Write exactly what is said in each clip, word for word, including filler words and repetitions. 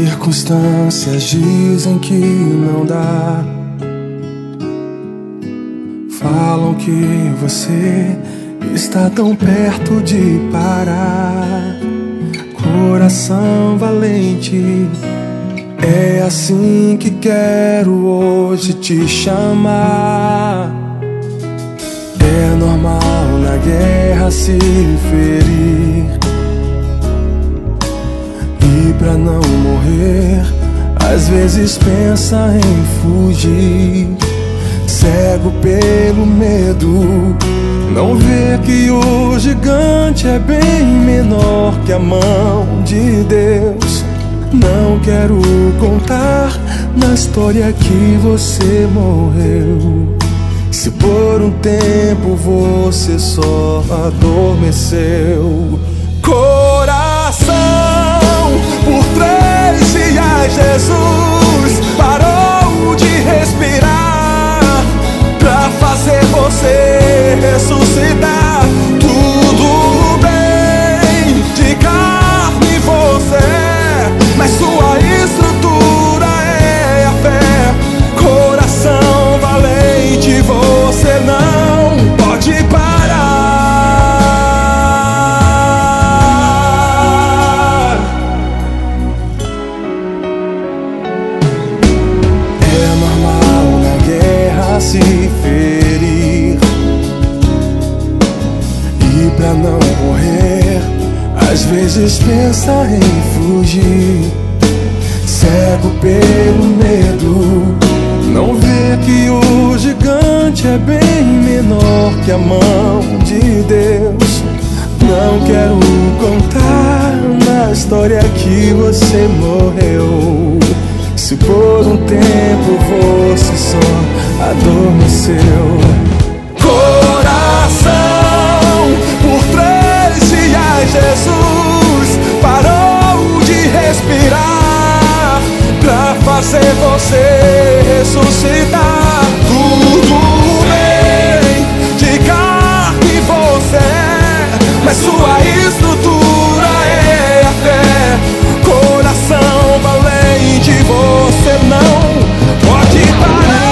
circunstâncias dizem que não dá. Falam que você está tão perto de parar. Coração valente, é assim que quero hoje te chamar. É normal na guerra se ferir, e pra não morrer, às vezes pensa em fugir. Cego pelo medo, não vê que o gigante é bem menor que a mão de Deus. Não quero contar na história que você morreu, se por um tempo você só adormeceu. Coração, por três dias Jesus parou de respirar pra fazer você ressuscitar. Tudo bem, de carne você, mas sua estrutura é a fé. Coração valente, você não pode parar. É normal na guerra se ferir, e pra não morrer, às vezes pensa em fugir. Cego pelo medo, não vê que o gigante é bem menor que a mão de Deus. Não quero contar na história que você morreu, se por um tempo você só adormeceu. Coração, por três dias Jesus parou de respirar pra fazer você ressuscitar. Tudo bem, de carne você, mas sua estrutura é a fé. Coração valente, você não pode parar.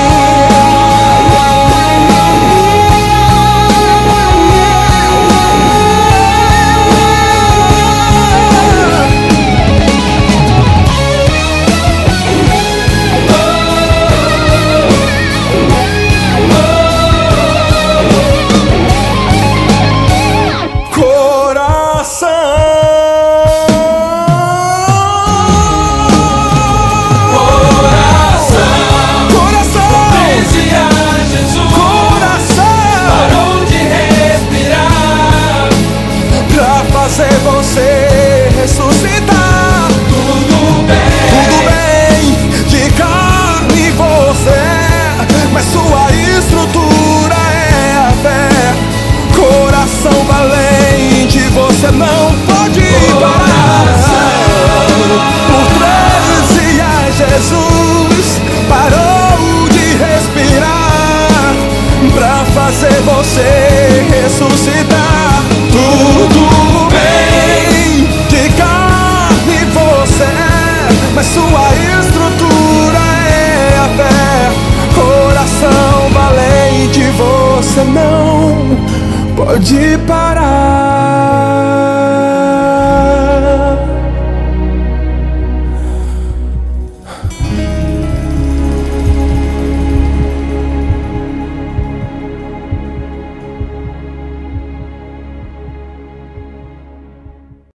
Você ressuscitar. Tudo bem, tudo bem, de carne você, mas sua estrutura é a fé. Coração valente, você não pode parar. Por três dias Jesus parou de respirar pra fazer você ressuscitar. Tudo bem, de carne você, mas sua estrutura é a fé. Coração valente, você não pode parar.